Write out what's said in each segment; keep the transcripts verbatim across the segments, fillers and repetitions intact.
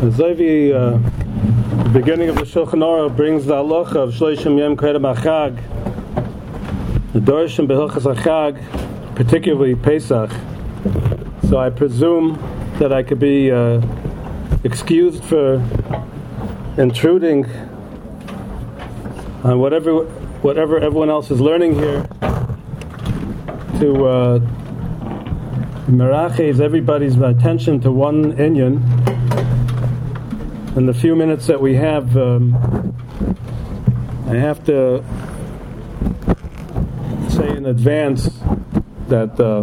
The Zovi, uh, the beginning of the Shulchan Aruch brings the halacha of Shloshim Yom Kedem HaChag, the Dorshim B'Hilchas HaChag, particularly Pesach. So I presume that I could be uh, excused for intruding on whatever whatever everyone else is learning here to uh, meraches everybody's attention to one inyan. In the few minutes that we have, um, I have to say in advance that uh,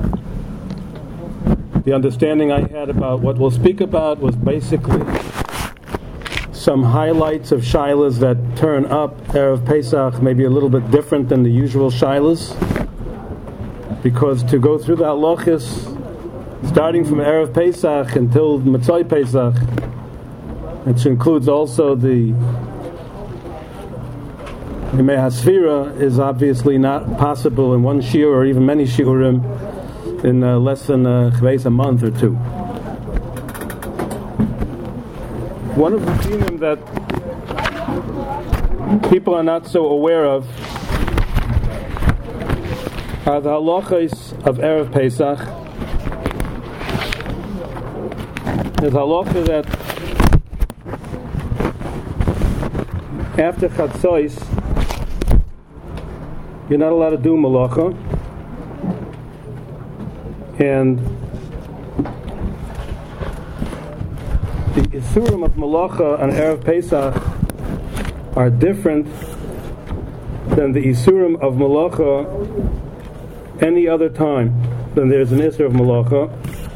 the understanding I had about what we'll speak about was basically some highlights of shilas that turn up Erev Pesach, maybe a little bit different than the usual shilas, because to go through the halachis starting from Erev Pesach until Matzai Pesach, which includes also the Yemei HaSfira, is obviously not possible in one shiur or even many shiurim in uh, less than uh, a month or two. One of the dinim that people are not so aware of are the halachos of Erev Pesach. There's halacha that after Chatzos, you're not allowed to do malacha, and the isurim of malacha on Erev Pesach are different than the isurim of malacha any other time than there's an isur of malacha.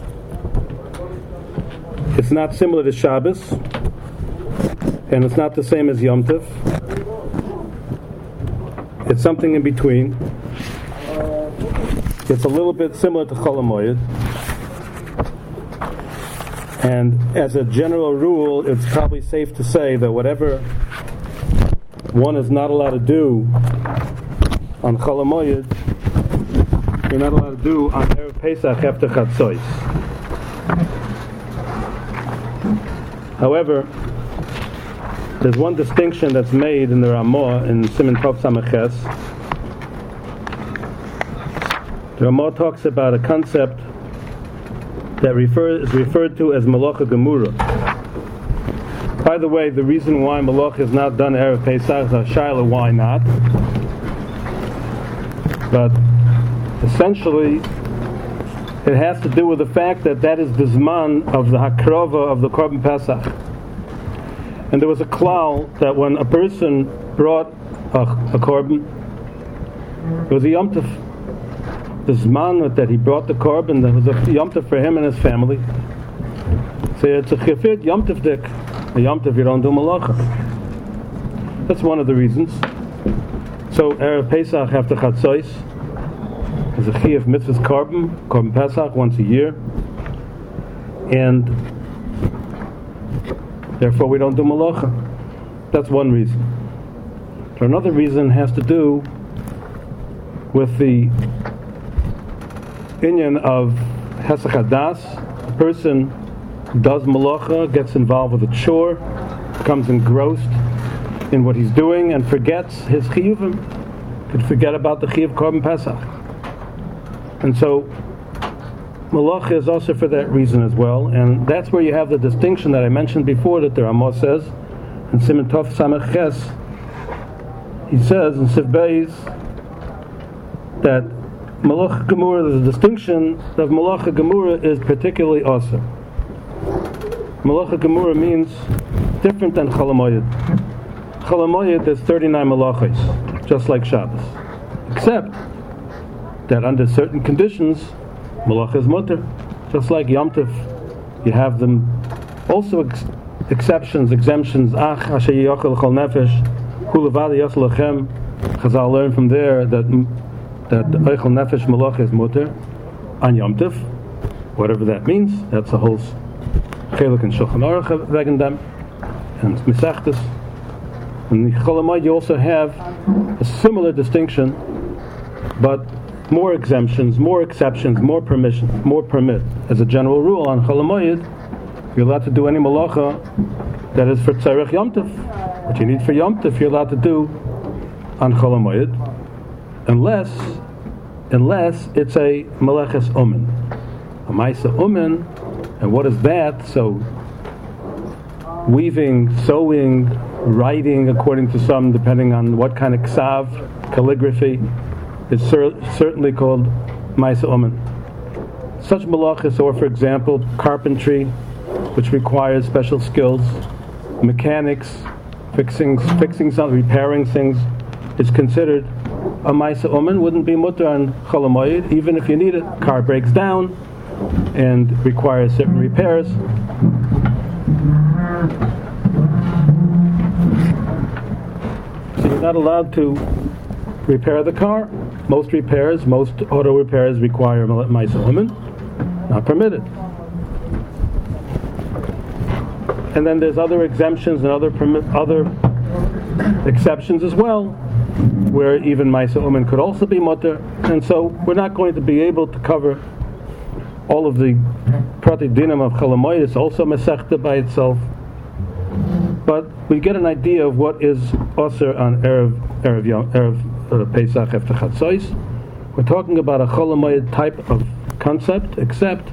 It's not similar to Shabbos, and it's not the same as Yom Tov. It's something in between. It's a little bit similar to Chol HaMoed. And as a general rule, it's probably safe to say that whatever one is not allowed to do on Chol HaMoed, you're not allowed to do on Erev Pesach after Chatzos. However, there's one distinction that's made in the Ramah in Siman Tov Samaches. The Ramah talks about a concept that refer, is referred to as Malacha Gemura. By the way, the reason why Malacha is not done Erev Pesach is a shaila, why not? But essentially, it has to do with the fact that that is the zman of the hakrova of the Korban Pesach. And there was a klal that when a person brought a, a korban, it was a yom tov. The zman that he brought the korban, that was a yom tov for him and his family. So it's a chifit yom tov dik. A yom tov you don't do malacha. That's one of the reasons. So Erev Pesach after Chatzos is a chiyuv mitzvahs korban, korban Pesach once a year, and therefore we don't do malacha. That's one reason. So another reason has to do with the inyan of Hesach Hadas. A person does malacha, gets involved with a chore, becomes engrossed in what he's doing, and forgets his chiyuvim. Could forget about the chiyuv korban Pesach. And so malacha is also for that reason as well, and that's where you have the distinction that I mentioned before that the Ramah says in Siman Tov Samech Ches. He says in Siv Beis that Malacha Gemura, the distinction of Malacha Gemura is particularly also. Malacha Gemura means different than Chol HaMoed. Chol HaMoed there's thirty-nine malachos, just like Shabbos, except that under certain conditions malacha is mutter, just like Yom Tov. You have them also ex- exceptions, exemptions. Ach asher yochel chol nefesh hu levad yochel lachem. Chazal learn from there that that oichel nefesh malacha is mutter on Yom Tov, whatever that means. That's a whole chelik and Shulchan Aruch wegen them and Mesechtes. In the Chol HaMoed you also have a similar distinction, but more exemptions, more exceptions, more permission, more permit. As a general rule on Chol HaMoed, you're allowed to do any malacha that is for tzarech Yom Tov. What you need for Yom Tov, you're allowed to do on Chol HaMoed, unless, unless it's a meleches omen, a ma'isa omen. And what is that? So, weaving, sewing, writing, according to some, depending on what kind of ksav, calligraphy, is cer- certainly called ma'isa omen. Such malachas, or for example, carpentry, which requires special skills, mechanics, fixing, fixing something, repairing things, is considered a ma'isa omen. Wouldn't be mutter on Chol HaMoed, even if you need it. Car breaks down and requires certain repairs. So you're not allowed to repair the car. Most repairs, most auto repairs require ma'isa omen. Not permitted. And then there's other exemptions and other permi- other exceptions as well, where even ma'isa omen could also be mutter. And so we're not going to be able to cover all of the prati dinim of Chol HaMoed. It's also mesechta by itself. But we get an idea of what is osir on Erev, Erev, Yom, Erev uh, Pesach after Chatzos. We're talking about a Chol HaMoed type of concept, except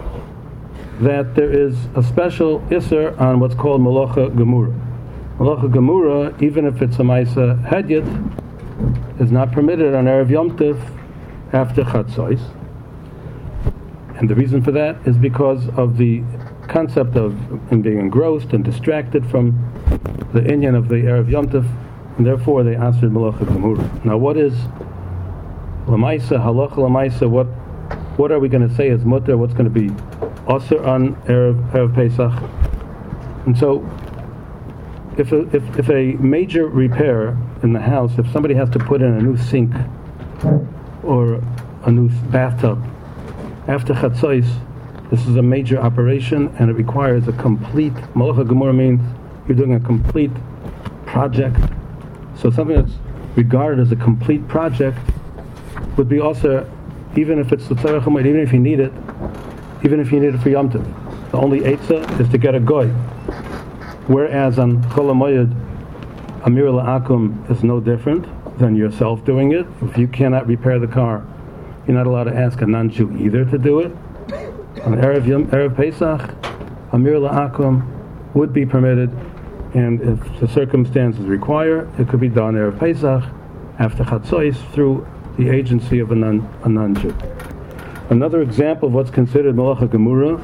that there is a special isser on what's called Malacha Gemura. Malacha Gemura, even if it's a Maisa Hedyet, is not permitted on Erev Yom Tov after Chatzos. And the reason for that is because of the concept of being engrossed and distracted from the inyan of the Erev Yom Tov, and therefore they answered Malacha Gemura. Now what is Lamaisa, Halacha Lamaisa, what what are we going to say is mutter, what's going to be Osir on Erev, Erev Pesach? And so if a, if, if a major repair in the house, if somebody has to put in a new sink or a new bathtub, after Chatzos, this is a major operation and it requires a complete, Malacha Gemura means you're doing a complete project. So something that's regarded as a complete project would be also, even if it's the tzarech HaMoed, even if you need it, even if you need it for Yom Tov. The only eitzah is to get a goy. Whereas on Chol HaMoed, Amir La'akum is no different than yourself doing it. If you cannot repair the car, you're not allowed to ask a non-Jew either to do it. On Erev, Yom, Erev Pesach, Amir La'akum would be permitted, and if the circumstances require, it could be done Erev Pesach after Chatzos through the agency of a, non, a non-Jew. Another example of what's considered Malacha Gemura,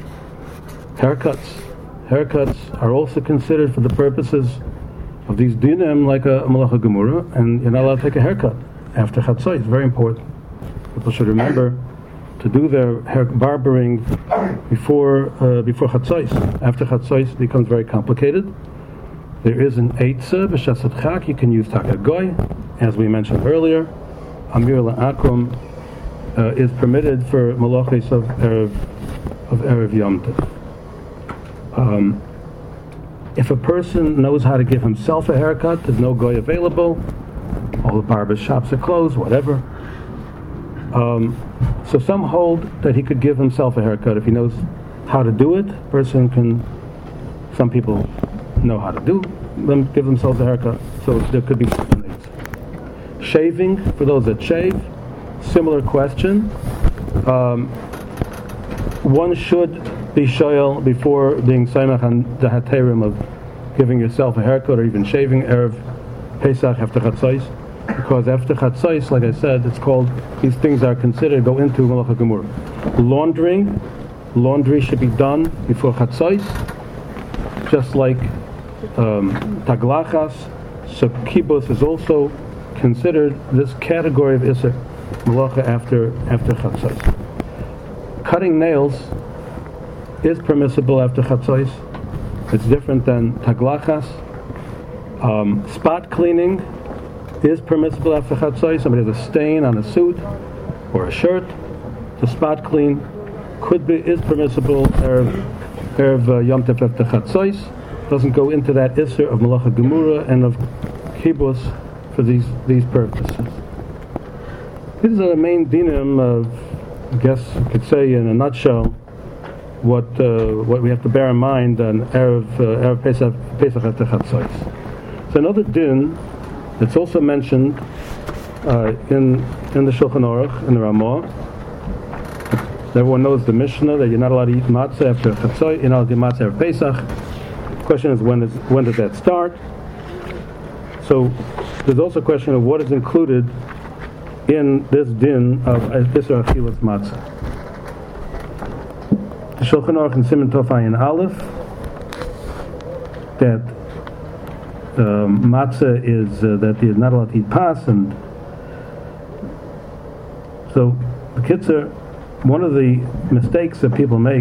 haircuts. Haircuts are also considered for the purposes of these dinim like a, a Malacha Gemura, and you're not allowed to take a haircut after Chatzos. It's very important. People should remember to do their hair barbering before uh, before Chatzos. After Chatzos it becomes very complicated. There is an eitzah b'shasat chak. You can use takagoy, as we mentioned earlier. Amir La'akum uh, is permitted for malachis of Erev, of Erev Yom Tov. Um, if a person knows how to give himself a haircut, there's no goy available, all the barber shops are closed, whatever. Um, so some hold that he could give himself a haircut if he knows how to do it. A person can, some people know how to do them, give themselves a haircut, so there could be certain things. Shaving, for those that shave, similar question. Um, one should be shoyal before being saimach on the haterim of giving yourself a haircut or even shaving Erev Pesach after Chatzos, because after Chatzos, like I said, it's called, these things are considered, go into Malacha Gemura. Laundering, laundry should be done before Chatzos, just like um, taglachas. So kibbutz is also considered this category of Isser, Malacha after after Chatzos. Cutting nails is permissible after Chatzos. It's different than taglachas. Um, spot cleaning is permissible after Chatzos. Somebody has a stain on a suit or a shirt. The spot clean could be is permissible Erev, Erev uh, Yom Tov after Chatzos. Doesn't go into that Isser of Malacha Gemura and of kibbutz for these these purposes. These are the main dinim of, I guess you could say in a nutshell, what uh, what we have to bear in mind on Erev, uh, Erev Pesach, Pesach at Chatzos. So another din that's also mentioned uh, in in the Shulchan Aruch, in the Ramah. Everyone knows the Mishnah that you're not allowed to eat matzah after Chatzos, you're not allowed to eat matzah after Pesach. The question is, when, is, when does that start? So there's also a question of what is included in this din of Isra Achilas Matzah. The Shulchan Aruch in Siman Tov Ayin Aleph, that um, matzah is uh, that you're not allowed to eat pas, and so the Kitzur, one of the mistakes that people make,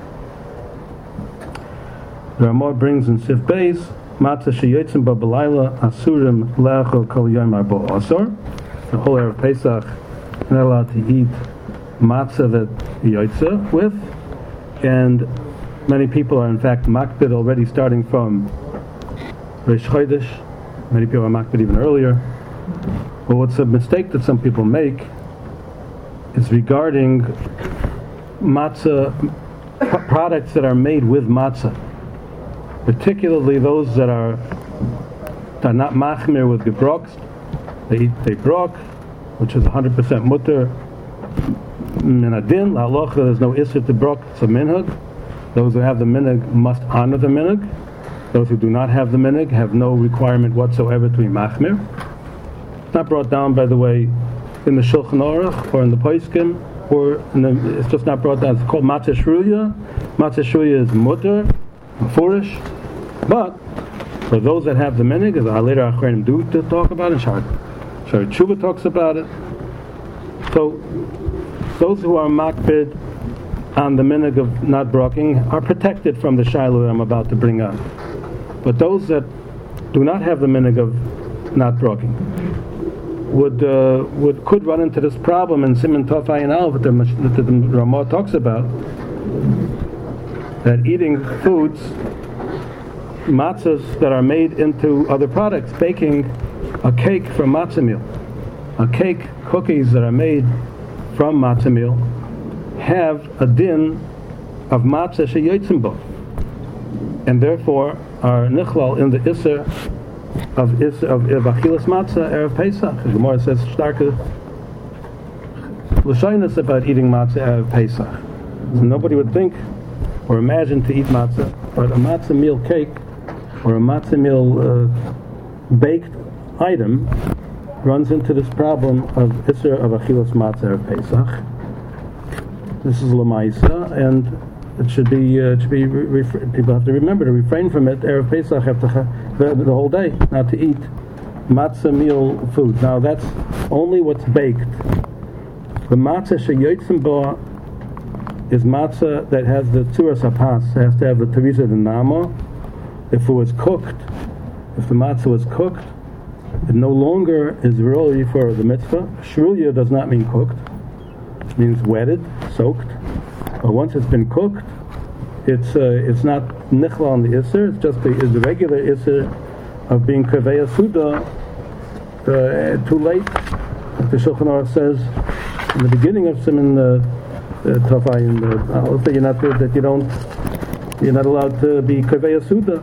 the Ramah brings in Sif Beis, matzah sheyotzim ba b'layla asurim le'achol kol yom arbo asor. The whole Erev Pesach, you're not allowed to eat matzah that yotza with, and many people are in fact makbid already starting from Reish Chodesh. Many people are makbid even earlier. But what's a mistake that some people make is regarding matzah, p- products that are made with matzah, particularly those that are, that are not machmir with gebroks. They eat they brok, which is one hundred percent mutter. Min adin, la halacha, there's no isser to brok, it's a minhag. Those who have the minhag must honor the minhag. Those who do not have the minhag have no requirement whatsoever to be machmir. It's not brought down, by the way, in the Shulchan Aruch or in the Poskim, or in the, it's just not brought down. It's called matzah shruya. Matzah shruya is mutter, foolish, but for those that have the minhag, as the later Achronim do to talk about it, Shar Shari Tshuva talks about it. So those who are makbid on the minhag of not broking are protected from the shiloh that I'm about to bring up. But those that do not have the minhag of not broking would uh, would could run into this problem in Siman Tov Ayin Aleph that the, that the Ramah talks about, that eating foods, matzahs that are made into other products, baking a cake from matzah meal, a cake, cookies that are made from matzah meal, have a din of matzah sheyotzim bo, and therefore are nichlal in the iser of iser of achilas matzah erev Pesach. The Gemara says starke l'shaynas about eating matzah erev Pesach. So nobody would think or imagine to eat matzah, but a matzah meal cake or a matzah meal uh, baked item runs into this problem of iser of achilas matzah erev Pesach. This is Lamaisa, and it should be uh, to be re- re- people have to remember to refrain from it. Erev Pesach have to ha- the, the whole day not to eat matzah meal food. Now that's only what's baked. The matzah sheyotzim bo is matzah that has the tzuras hapas. It has to have the teresa de nama. If it was cooked, if the matzah was cooked, it no longer is really for the mitzvah. Shruya does not mean cooked. It means wetted, soaked. But once it's been cooked, it's uh, it's not nichla on the isser. It's just the, it's the regular isser of being kaveya suda. Uh, too late, like the Shulchan Aruch says in the beginning of Siman Tov Ayin Aleph, that you're not that you don't you're not allowed to be kaveya suda.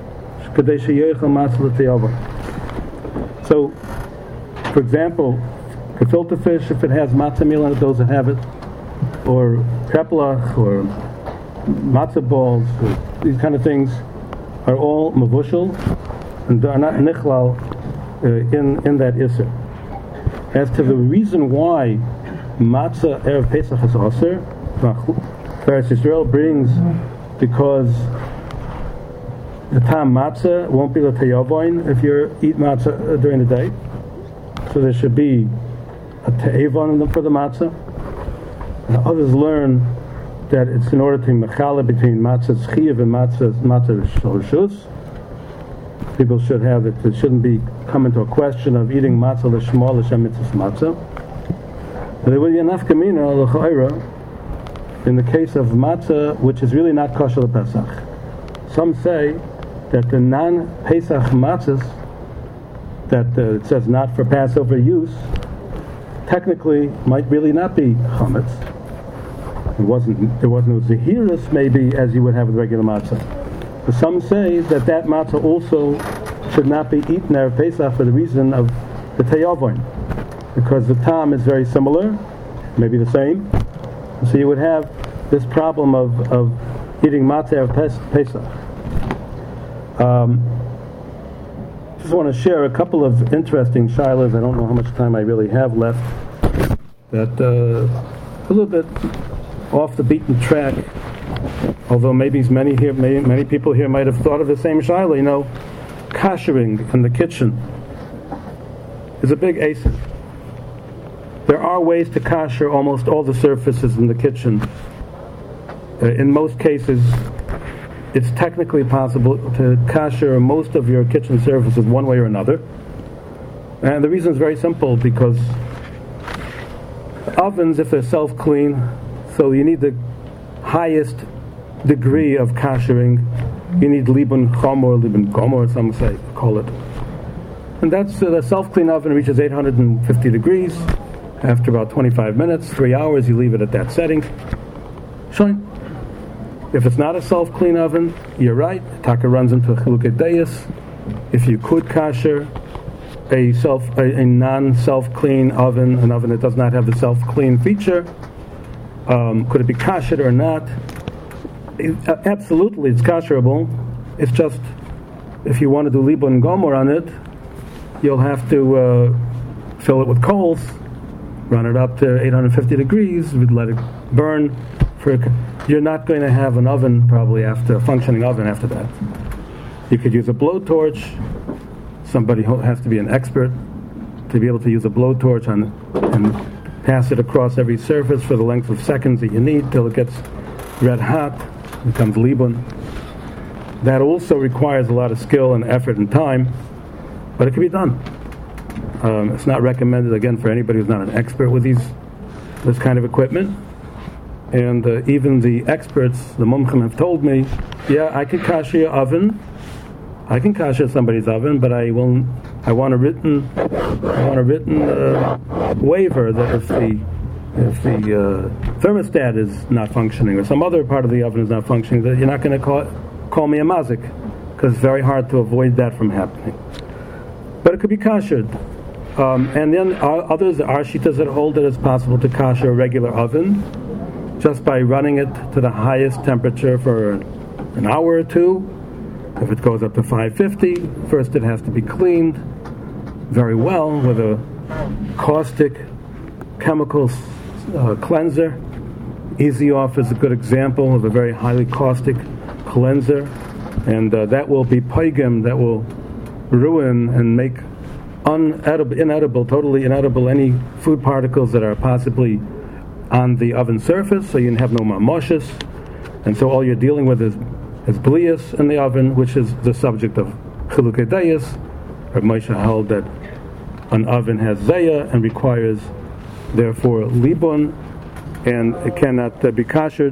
So, for example, gefilte fish, if it has matzah meal in it, those that have it, or kreplach, or matzah balls, or these kind of things, are all mavushal and are not nichlal uh, in in that iser. As to the reason why matzah erev Pesach is aser, Faris Israel brings because the tam matzah won't be the teyavoin if you eat matzah during the day, so there should be a te'evon for the matzah. And others learn that it's in order to mechala between matzah chiyav and matzah matzah rishus. People should have it. It shouldn't be come into a question of eating matzah l'shma l'shem mitzvah matzah. But there will be a nafkamina l'chayra in the case of matzah, which is really not kosher l'pesach. Some say that the non-Pesach matzahs that uh, it says not for Passover use technically might really not be chametz. It wasn't, there was no zahirus maybe as you would have with regular matzah. But some say that that matzah also should not be eaten Erev Pesach for the reason of the teyavoin, because the tam is very similar, maybe the same. So you would have this problem of, of eating matzah Erev Pesach. Um, just want to share a couple of interesting shilas. I don't know how much time I really have left. That uh, a little bit off the beaten track, although maybe many here, many, many people here might have thought of the same shilah. You know, koshering in the kitchen is a big asif. There are ways to kosher almost all the surfaces in the kitchen. Uh, in most cases, it's technically possible to kosher most of your kitchen surfaces one way or another. And the reason is very simple, because ovens, if they're self-clean, so you need the highest degree of koshering. You need libun chomor, libun gomor, some say, call it. And that's uh, the self-clean oven reaches eight hundred fifty degrees. After about twenty-five minutes, three hours, you leave it at that setting. Shine. If it's not a self-clean oven, you're right. Taka runs into chilukei deis. If you could kosher a self, a, a non-self-clean oven, an oven that does not have the self-clean feature, um, could it be koshered or not? It, uh, absolutely, it's kosherable. It's just, if you want to do libun gomor on it, you'll have to uh, fill it with coals, run it up to eight hundred fifty degrees, let it burn. For you're not going to have an oven probably after a functioning oven after that. You could use a blowtorch. Somebody has to be an expert to be able to use a blowtorch on and pass it across every surface for the length of seconds that you need till it gets red hot, becomes libun. That also requires a lot of skill and effort and time, but it can be done. Um, it's not recommended, again, for anybody who's not an expert with these this kind of equipment. And uh, even the experts, the mumchim, have told me, yeah, I can kosher your oven, I can kosher somebody's oven, but I will. I want a written, I want a written uh, waiver that if the if the uh, thermostat is not functioning or some other part of the oven is not functioning, that you're not going to call call me a mazik, because it's very hard to avoid that from happening. But it could be koshered. Um, and then are others, are shitas that hold that it's possible to kosher a regular oven just by running it to the highest temperature for an hour or two. If it goes up to five fifty, first it has to be cleaned very well with a caustic chemical uh, cleanser. Easy Off is a good example of a very highly caustic cleanser, and uh, that will be paigim, that will ruin and make unedible, inedible, totally inedible any food particles that are possibly on the oven surface, so you have no mamoshes, and so all you're dealing with is, is blias in the oven, which is the subject of chilukei deis. Rav Moshe held that an oven has zayah and requires, therefore, libun, and it cannot uh, be koshered.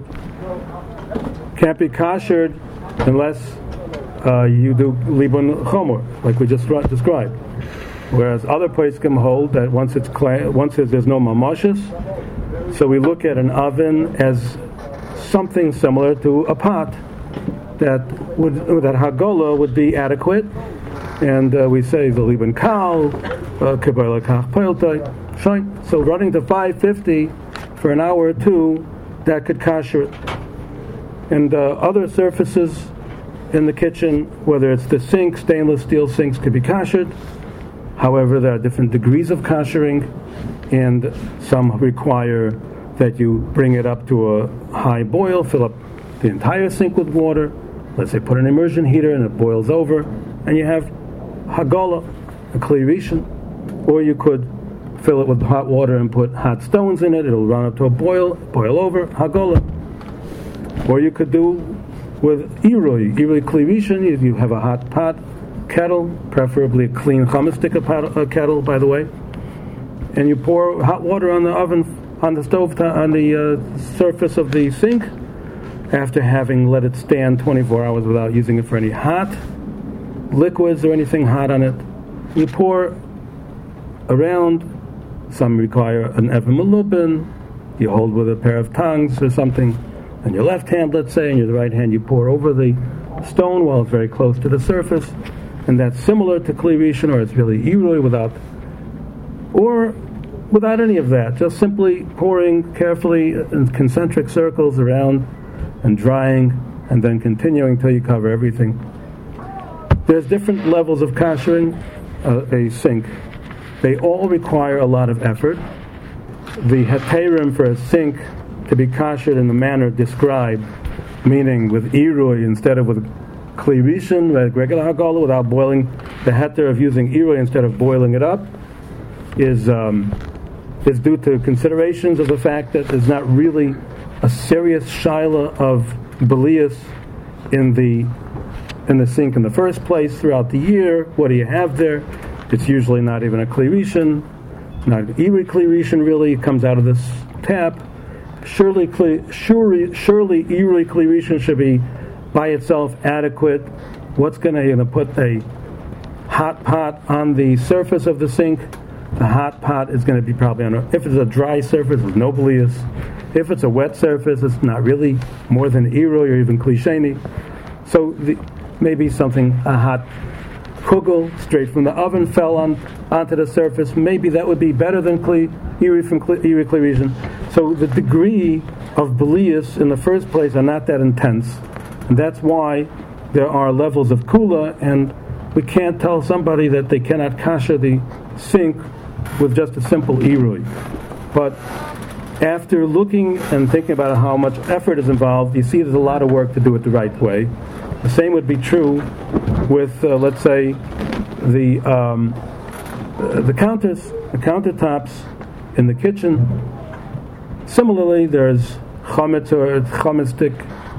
Can't be koshered unless uh, you do libun chomor, like we just described. Whereas other poskim hold that once it's cla- once there's no mamoshes, so we look at an oven as something similar to a pot that would that hagola would be adequate, and uh, we say the libun kal, kabbalah kach poiltai, shine. So running to five fifty for an hour or two, that could kosher it. And uh, other surfaces in the kitchen, whether it's the sink, stainless steel sinks, could be koshered. However, there are different degrees of koshering, and some require that you bring it up to a high boil, fill up the entire sink with water. Let's say put an immersion heater and it boils over, and you have hagola, a kli rishon. Or you could fill it with hot water and put hot stones in it. It'll run up to a boil, boil over, hagola. Or you could do with irui, irui kli rishon. You, you have a hot pot, kettle, preferably a clean chametz sticker pot, uh, kettle, by the way, and you pour hot water on the oven, on the stove, on the uh, surface of the sink, after having let it stand twenty-four hours without using it for any hot liquids or anything hot on it. You pour around. Some require an even melubin, you hold with a pair of tongs or something, and your left hand, let's say, and your right hand you pour over the stone while it's very close to the surface, and that's similar to Kli Rishon, or it's really Irui without, or without any of that, just simply pouring carefully in concentric circles around and drying, and then continuing until you cover everything. There's different levels of kashering uh, a sink. They all require a lot of effort. The heterim for a sink to be kashered in the manner described, meaning with irui instead of with Kli Rishon, like regular hagola, without boiling, the heter of using irui instead of boiling it up, is um, is due to considerations of the fact that there's not really a serious shaila of belias in the in the sink in the first place throughout the year. What do you have there? It's usually not even a Kli Rishon, not Iri Kli Rishon really. It comes out of this tap. Surely, surely, surely Iri Kli Rishon should be by itself adequate. What's going to, you're going to put a hot pot on the surface of the sink? The hot pot is going to be probably on a, if it's a dry surface, it's no belias. If it's a wet surface, it's not really more than Iri or even Kli Sheni. So the, maybe something, a hot kugel straight from the oven fell on onto the surface. Maybe that would be better than Kli, Iri from Kli, Iri Kli Rishon. So the degree of belias in the first place are not that intense, and that's why there are levels of kula, and we can't tell somebody that they cannot kasher the sink with just a simple irui. But after looking and thinking about how much effort is involved, you see there's a lot of work to do it the right way. The same would be true with, uh, let's say, the um, uh, the counters, the countertops in the kitchen. Similarly, there's chametz or chametzik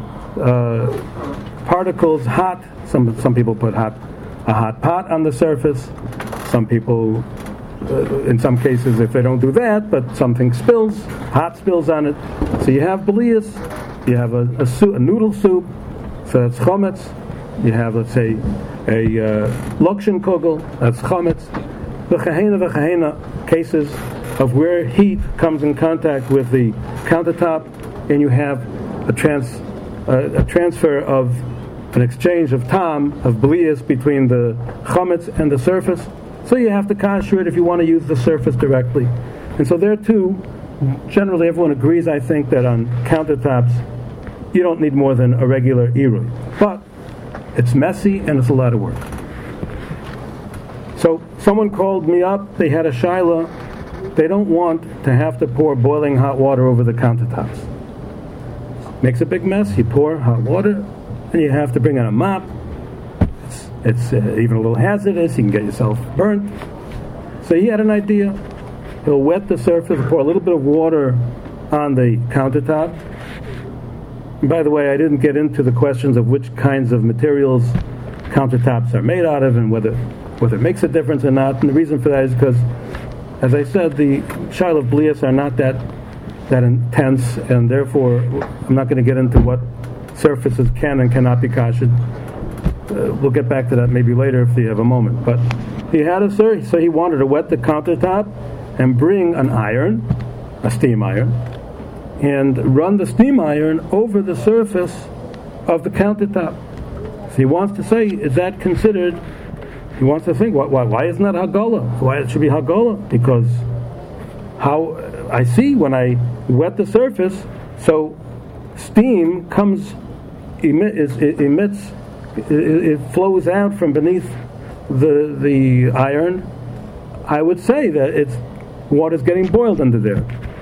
uh, particles, hot. Some some people put hot a hot pot on the surface. Some people, uh, in some cases, if they don't do that, but something spills, hot spills on it. So you have belias, you have a, a, soup, a noodle soup, so that's chametz. You have, let's say, a uh, lokshin kugel, that's chametz. V'chahena v'chahena cases of where heat comes in contact with the countertop, and you have a trans uh, a transfer of an exchange of tam, of belias between the chametz and the surface. So you have to kasher it if you want to use the surface directly. And so there too, generally everyone agrees, I think, that on countertops you don't need more than a regular irui. But it's messy and it's a lot of work. So someone called me up, they had a shaila, they don't want to have to pour boiling hot water over the countertops. Makes a big mess, you pour hot water, and you have to bring in a mop. It's, it's uh, even a little hazardous, you can get yourself burnt. So he had an idea. He'll wet the surface, pour a little bit of water on the countertop. And by the way, I didn't get into the questions of which kinds of materials countertops are made out of and whether whether it makes a difference or not. And the reason for that is because, as I said, the shaila of blias are not that that intense, and therefore I'm not going to get into what surfaces can and cannot be kashed. Uh, we'll get back to that maybe later if you have a moment. But he had a sir, so he wanted to wet the countertop and bring an iron, a steam iron, and run the steam iron over the surface of the countertop. So he wants to say, is that considered? He wants to think, why, why, why isn't that hagola? Why it should be hagola? Because how I see when I wet the surface, so steam comes, emit, is, it emits, it, it flows out from beneath the the iron. I would say that it's water's getting boiled under there.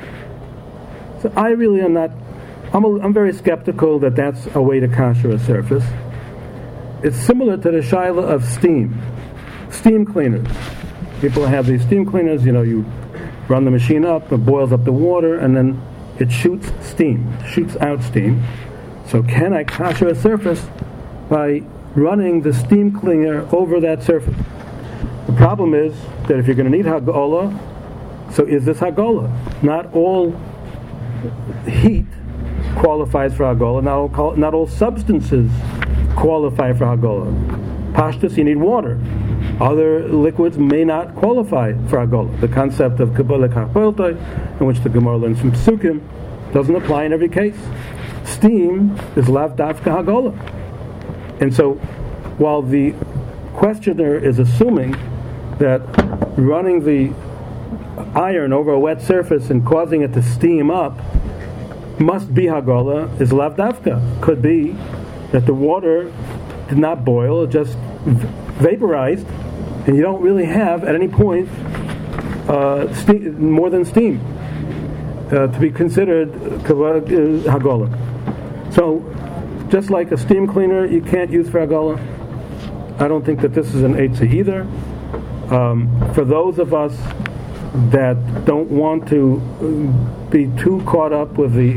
So I really am not, I'm, a, I'm very skeptical that that's a way to kasher a surface. It's similar to the shaila of steam. Steam cleaners. People have these steam cleaners, you know, you run the machine up, it boils up the water, and then it shoots steam, shoots out steam. So can I kasher a surface by running the steam cleaner over that surface? The problem is that if you're going to need hagola, so is this hagola? Not all heat qualifies for hagola. Not all, not all substances qualify for hagola. Pashtus, you need water. Other liquids may not qualify for Hagola. The concept of Kabbalah Kachpeltai, in which the Gemara learns from Psukim, doesn't apply in every case. Steam is Lav Dafka Hagola. And so, while the questioner is assuming that running the iron over a wet surface and causing it to steam up must be Hagola, is Lav Dafka. Could be that the water did not boil, it just v- vaporized, and you don't really have, at any point, uh, ste- more than steam uh, to be considered uh, Hagola. So, just like a steam cleaner you can't use for Hagola, I don't think that this is an Eitzah either. Um, for those of us that don't want to be too caught up with the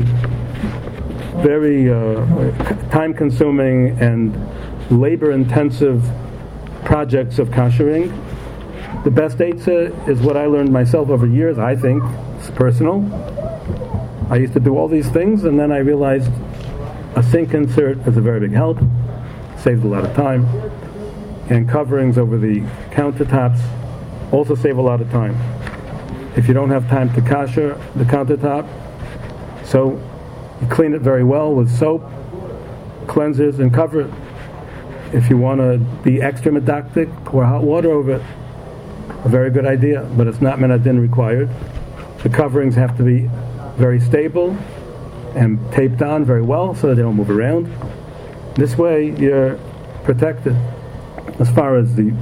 very uh, time-consuming and labor-intensive projects of kashering, the best Eitzah is what I learned myself over years. I think it's personal. I used to do all these things, and then I realized a sink insert is a very big help, saves a lot of time, and coverings over the countertops also save a lot of time. If you don't have time to kasher the countertop, so you clean it very well with soap, cleansers, and cover it. If you want to be extra medactic, pour hot water over it. A very good idea, but it's not menadin required. The coverings have to be very stable and taped on very well so that they don't move around. This way you're protected. As far as the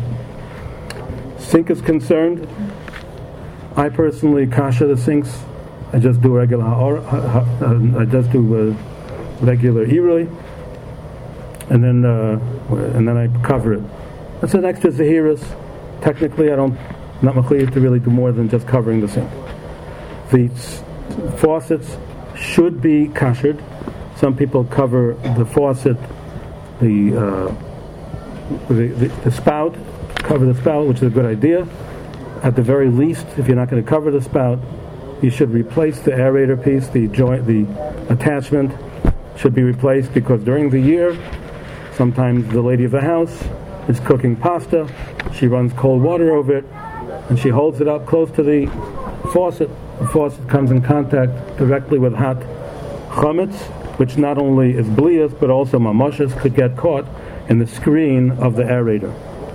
sink is concerned, I personally kasher the sinks. I just do regular ha'or, ha, ha, I just do uh, regular irui, and then uh, and then I cover it. That's an extra zahiras. Technically, I don't I'm not mechuyev to really do more than just covering the sink. The s- faucets should be kashered. Some people cover the faucet, the, uh, the, the the spout, cover the spout, which is a good idea. At the very least, if you're not going to cover the spout, you should replace the aerator piece, the joint, the attachment should be replaced, because during the year, sometimes the lady of the house is cooking pasta, she runs cold water over it, and she holds it up close to the faucet. The faucet comes in contact directly with hot chametz, which not only is blias, but also mamoshes could get caught in the screen of the aerator.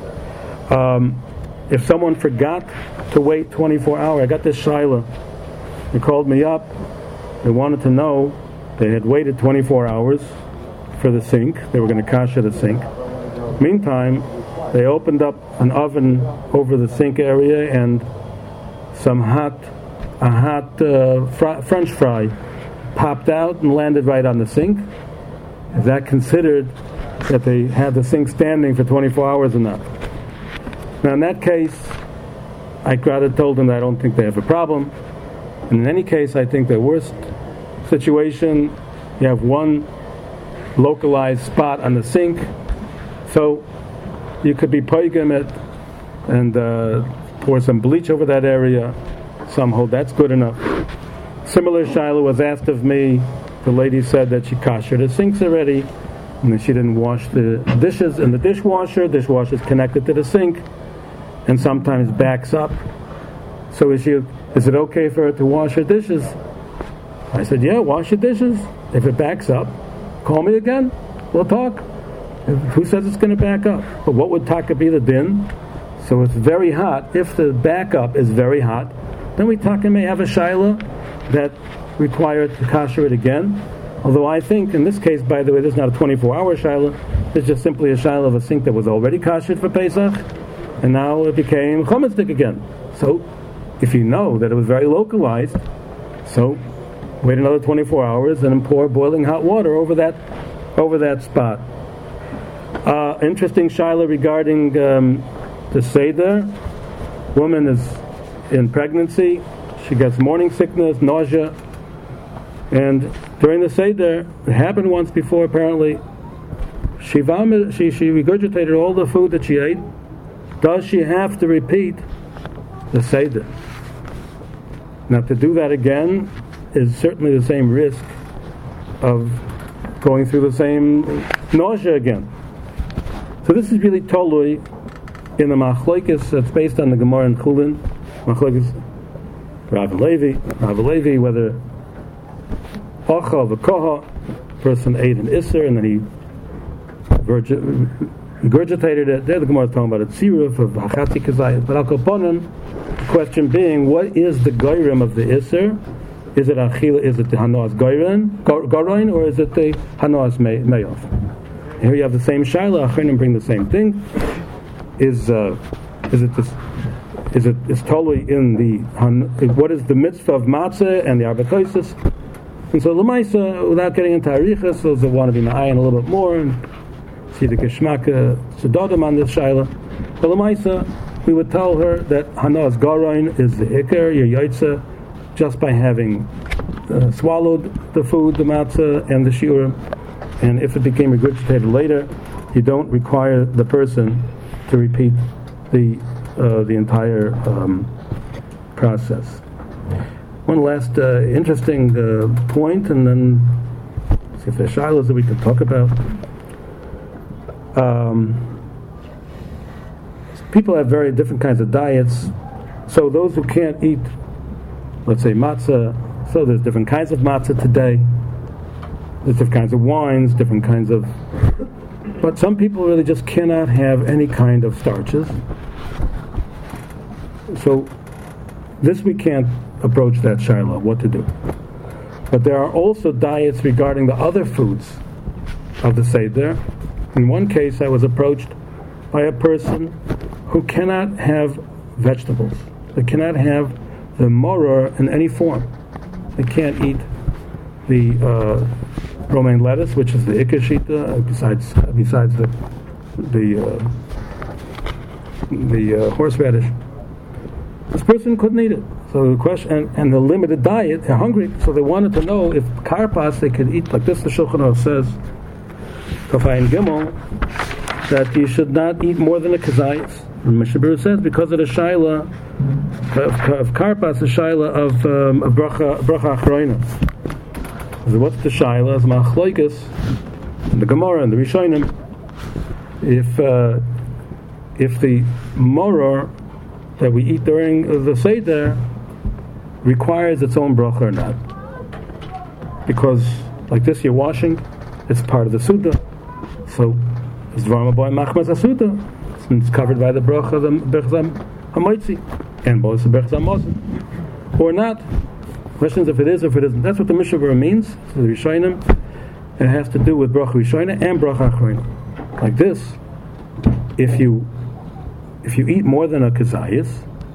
Um, if someone forgot to wait twenty-four hours, I got this shaila. They called me up. They wanted to know. They had waited twenty-four hours for the sink. They were going to kasher the sink. Meantime, they opened up an oven over the sink area, and some hot, a hot uh, fr- French fry popped out and landed right on the sink. Is that considered that they had the sink standing for twenty-four hours or not? Now, in that case, I rather told them that I don't think they have a problem. And in any case, I think the worst situation, you have one localized spot on the sink, so you could be poigim it and uh, pour some bleach over that area. Some hold that's good enough. Similar shaila was asked of me. The lady said that she kashered the sinks already, and then she didn't wash the dishes in the dishwasher. Dishwasher is connected to the sink, and sometimes backs up. So is she? Is it okay for her to wash her dishes? I said, yeah, wash your dishes. If it backs up, call me again. We'll talk. Who says it's going to back up? But what would taka be the din? So it's very hot. If the backup is very hot, then we taka may have a shaila that requires to kasher it again. Although I think, in this case, by the way, this is not a twenty-four hour shaila. It's just simply a shaila of a sink that was already kashered for Pesach, and now it became chometzdik again. So, if you know that it was very localized, so wait another twenty-four hours and then pour boiling hot water over that over that spot. Uh, interesting shaila regarding um, the seder. Woman is in pregnancy. She gets morning sickness, nausea, and during the seder, it happened once before apparently. She vomited. She she regurgitated all the food that she ate. Does she have to repeat the seder? Now, to do that again is certainly the same risk of going through the same nausea again. So this is really totally in the Machlokes that's based on the Gemara in Chulin, Machlokes Rav and Levi, Rav and Levi, whether Acha v'Koha, person ate an Isser and then he regurgitated it. There the Gemara is talking about a tziruf of Hachati Kazayit. But Al Kaponim, the question being, what is the Goyrim of the Isser? Is it Achila, is it the Hanoas Gorain, or is it the Hanoas Me'ov? Here you have the same Shaila, Achinim bring the same thing. Is uh, is it this? Is it is totally in the what is the mitzvah of matzah and the arbetosis? And so Lamaisa, without getting into arichas, those that want to be ma'ayin a little bit more and see the kishmaka sedodim on this shaila. But Lamaisa, we would tell her that Hanas Garain is the ikar, your yaitza, just by having uh, swallowed the food, the matzah, and the shiurim. And if it became regurgitated later, you don't require the person to repeat the uh, the entire um, process. One last uh, interesting uh, point, and then see if there's shilas that we can talk about. Um, people have very different kinds of diets. So those who can't eat, let's say matzah, so there's different kinds of matzah today. There's different kinds of wines, different kinds of... But some people really just cannot have any kind of starches. So this we can't approach that shaila, what to do. But there are also diets regarding the other foods of the Seder. In one case I was approached by a person who cannot have vegetables. They cannot have the moror in any form. They can't eat the uh, romaine lettuce, which is the ikashita, besides besides the the uh, the uh, horseradish. This person couldn't eat it. So the question, and, and the limited diet, they're hungry, so they wanted to know if karpas they could eat like this. The Shulchan Aruch says, Kafayin Gimel, that you should not eat more than a kazayis. And Mishnah Berurah says because of the shaila of, of karpas, the shaila of um, of bracha bracha achroina. So what's the shaila? It's machlokes in the Gemara and the Rishonim. If uh, if the moror that we eat during the Seder requires its own bracha or not, because like this you're washing, it's part of the Suda. So it's Dvarma Boy Machmas HaSuda. It's covered by the bracha of the Berchaz HaMoitzi and both the Berchaz HaMozen. Or not. Questions if it is or if it isn't. That's what the Mishnah Berurah means. So the Rishonim, it has to do with bracha Rishonim and bracha Achroina. Like this, if you if you eat more than a kazayis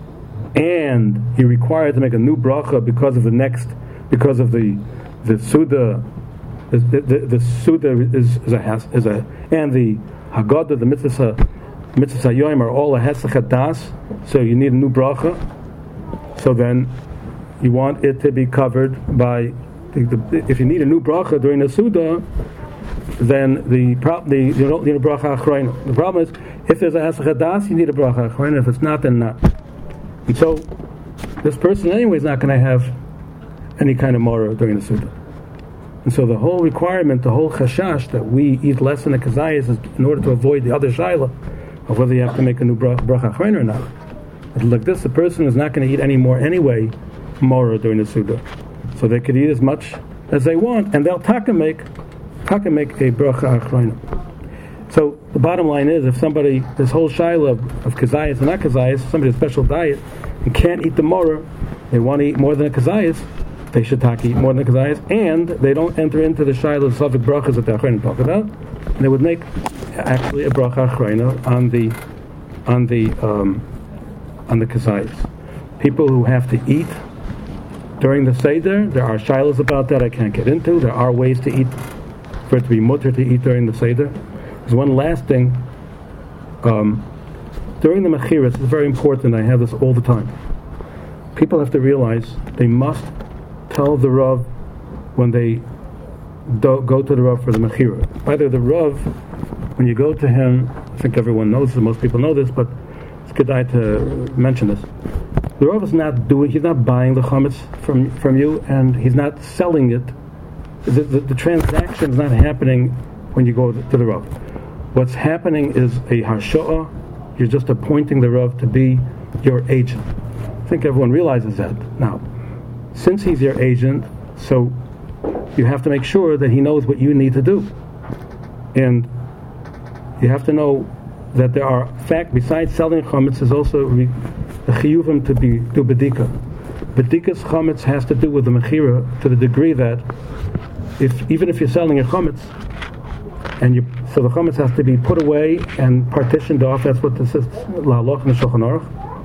and you're required to make a new bracha because of the next, because of the the Suda, the, the, the, the Suda is, is a has is a and the Haggadah, the mitzvah mitzvah yoyim are all a hesach das. So you need a new bracha. So then you want it to be covered by the, the, if you need a new bracha during the Suda, then the, the you don't need a bracha achroina. The problem is if there's a hesach das, you need a bracha achroina. If it's not, then not. And so this person anyway is not going to have any kind of morah during the Suda. And so the whole requirement, the whole chashash that we eat less than the kazayis is in order to avoid the other shaila of whether you have to make a new bracha achroina or not. But like this, the person is not going to eat any more anyway morah during the Suda. So they could eat as much as they want, and they'll taka make taka make a bracha achroina. So the bottom line is, if somebody, this whole shaila of, of kazayis and not kazayis, somebody has a special diet and can't eat the morah, they want to eat more than a kazayis, they should taka eat more than a kazayis, and they don't enter into the shaila of safek brachas that the achronim talk about, and they would make actually a bracha achroina on the on the um, on the kazayis. People who have to eat during the Seder, there are shilas about that I can't get into. There are ways to eat, for it to be mutter to eat during the Seder. There's one last thing. Um, during the Mechiras, it's very important, I have this all the time. People have to realize they must tell the Rav when they do, go to the Rav for the Mechira. Either the Rav, when you go to him, I think everyone knows this, most people know this, but it's good to mention this. The Rav is not doing, he's not buying the chametz from from you, and he's not selling it. The, the, the transaction is not happening when you go to the Rav. What's happening is a harsho'ah, You're just appointing the Rav to be your agent. I think everyone realizes that. Now, since he's your agent, so you have to make sure that he knows what you need to do. And you have to know that there are fact, besides selling chametz, there's also re, the chiyuvim to be do bedika. Bedika's chametz has to do with the mechira to the degree that if even if you're selling a chametz, and you so the chametz has to be put away and partitioned off. That's what this is la'aloch in the Shulchan Aruch.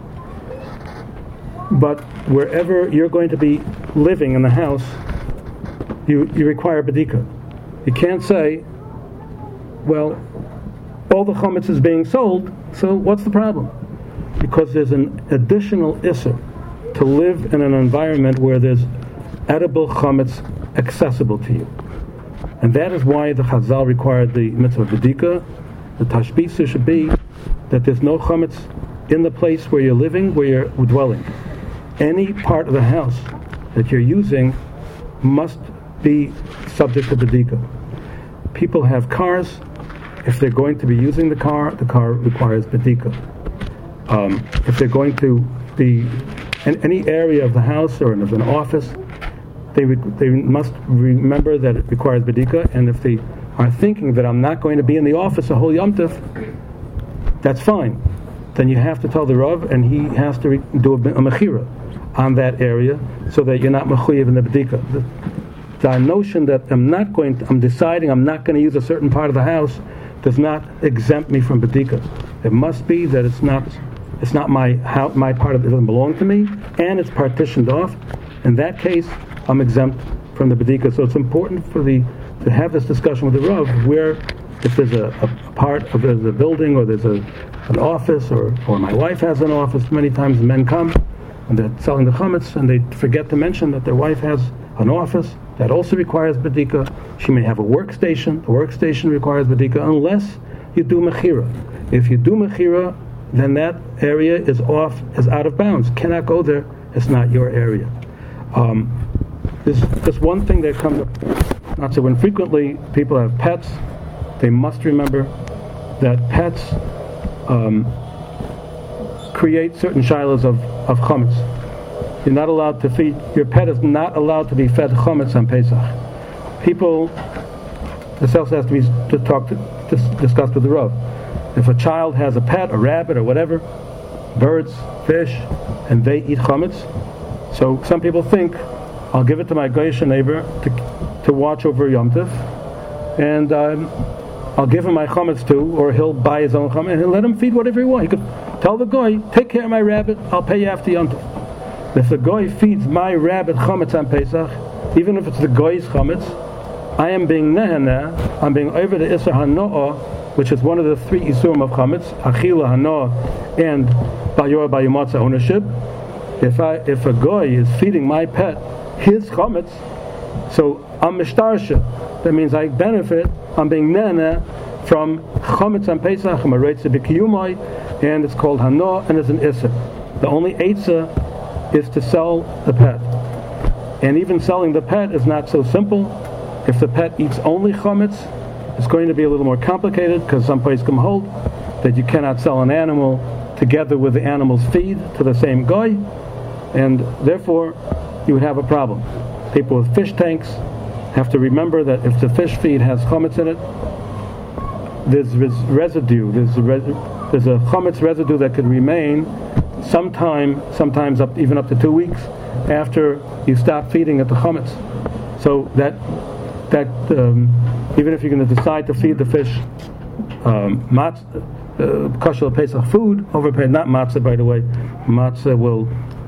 But wherever you're going to be living in the house, you you require bedika. You can't say, well, all the chametz is being sold, so what's the problem? Because there's an additional issur to live in an environment where there's edible chametz accessible to you. And that is why the Chazal required the mitzvah bedika. The tashbisa should be that there's no chametz in the place where you're living, where you're dwelling. Any part of the house that you're using must be subject to bedika. People have cars. If they're going to be using the car, the car requires bedika. Um, if they're going to be in any area of the house or in an office, they would, they must remember that it requires bedika. And if they are thinking that I'm not going to be in the office a whole Yom Tov, that's fine. Then you have to tell the Rav, and he has to re- do a, a mechira on that area so that you're not mechuyev in the bedika. The, the notion that I'm not going to, I'm deciding I'm not going to use a certain part of the house does not exempt me from bedika. It must be that it's not it's not my how, my part of it doesn't belong to me, and it's partitioned off. In that case, I'm exempt from the bedika. So it's important for the to have this discussion with the Rav, where if there's a, a part of there's a building or there's a an office or or my wife has an office. Many times men come and they're selling the chametz and they forget to mention that their wife has an office. That also requires bedika. She may have a workstation. The workstation requires bedika unless you do mechira. If you do mechira, then that area is off, is out of bounds. Cannot go there. It's not your area. Um, there's just one thing that comes up not so infrequently. People have pets. They must remember that pets um, create certain shilas of, of chametz. You're not allowed to feed, your pet is not allowed to be fed chametz on Pesach. People, this also has to be to talk to, to, discussed with the Rav. If a child has a pet, a rabbit or whatever, birds, fish, and they eat chametz, so some people think, I'll give it to my goyish neighbor to, to watch over Yom Tov, and um, I'll give him my chametz too, or he'll buy his own chametz, and he'll let him feed whatever he wants. He could tell the goy, take care of my rabbit, I'll pay you after Yom Tov. If the goy feeds my rabbit chametz on Pesach, even if it's the goy's chametz, I am being nehana, I'm being over the Isser Hanoah, which is one of the three Isurim of chametz, Achila, Hanoah, and Bayor Bayomatza ownership. If I if a goy is feeding my pet his chametz, so I'm mishtarsha. That means I benefit, I'm being nehana from chametz on Pesach, I'm a reitze b'kiyumai, and it's called Hanoah, and it's an Isser. The only eitzah is to sell the pet. And even selling the pet is not so simple. If the pet eats only chametz, it's going to be a little more complicated because some places can hold that you cannot sell an animal together with the animal's feed to the same guy, and therefore you would have a problem. People with fish tanks have to remember that if the fish feed has chametz in it, there's res- residue, there's a, res- there's a chametz residue that could remain sometime, sometimes up even up to two weeks after you stop feeding it the chametz. So that that um, even if you're going to decide to feed the fish um, matzah, uh, kosher Pesach food over not matzah, by the way, matzah will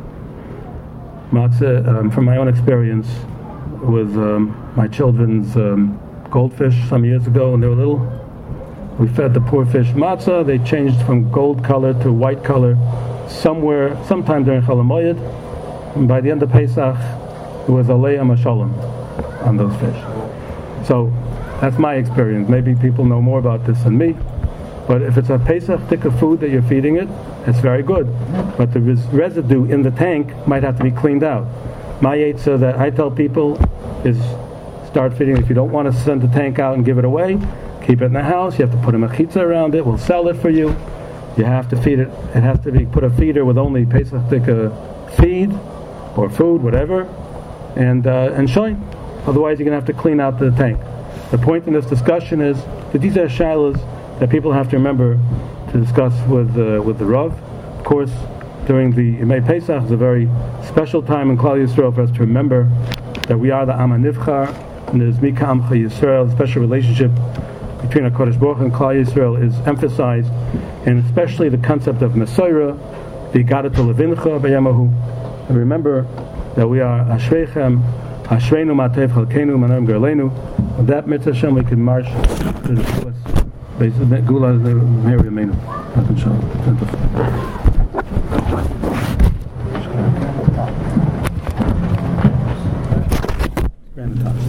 matzah um, from my own experience with um, my children's um, goldfish some years ago when they were little. We fed the poor fish matzah. They changed from gold color to white color somewhere, sometime during Chol HaMoed, and by the end of Pesach, it was Alei Mashalom on those fish. So that's my experience. Maybe people know more about this than me, but if it's a Pesach tikka food that you're feeding it, it's very good. But the res- residue in the tank might have to be cleaned out. My eitzah that I tell people is start feeding. If you don't want to send the tank out and give it away, keep it in the house. You have to put a mechitza around it. We'll sell it for you. you have to feed it. It has to be put a feeder with only Pesach feed or food, whatever, and uh, and shoin. Otherwise, you're going to have to clean out the tank. The point in this discussion is that these are shilas that people have to remember to discuss with uh, with the Rav. Of course, during the Yemei Pesach is a very special time in Klal Yisrael for us to remember that we are the Am HaNivchar, and there's Mika Amcha Yisrael. The special relationship between HaKadosh Baruch Hu and Klal Yisrael is emphasized, and especially the concept of Mesorah, the Igadato Levincha B'Yamahu. And remember that we are Ashreichem, Ashreinu Matev Chalkeinu, Manarim Gerleinu. With that mitzvah Hashem, we can march to the Gula, Gula, the Mary Amenu.